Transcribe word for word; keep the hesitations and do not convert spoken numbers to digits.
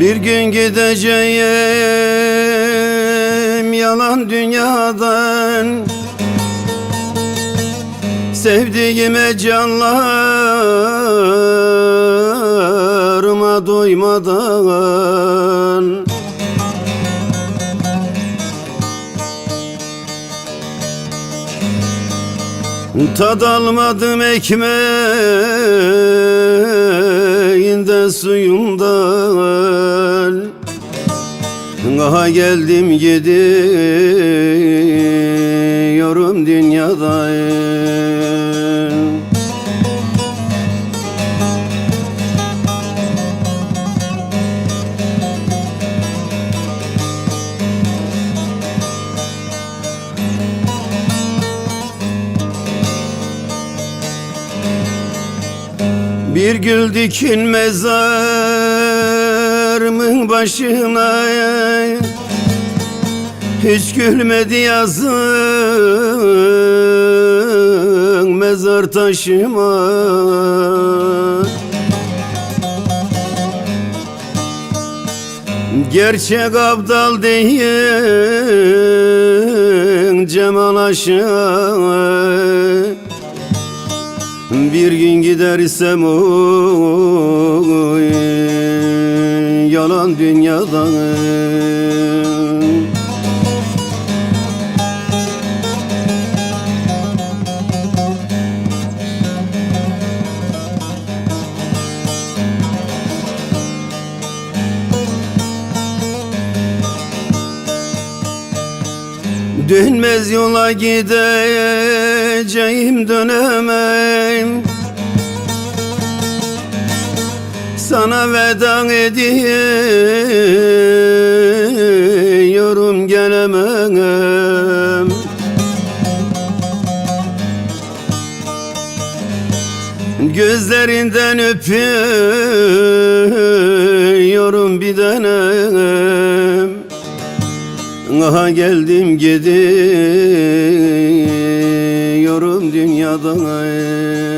Bir gün gideceğim yalan dünyadan, sevdiğime canlarıma doymadan. Tad almadım ekmeğinden suyundan. Aha geldim gidiyorum dünyadan. Bir gül dikilmez zarımın başına, hiç gülmedi yazın mezar taşıma. Gerçek abdal değil cemal aşağı. Bir gün gidersem oy yalan dünyadan. Dönmez yola gideceğim, dönemem. Sana veda ediyorum, gelemem. Gözlerinden öpüyorum bir tanem. Aha geldim gidiyorum dünyadan.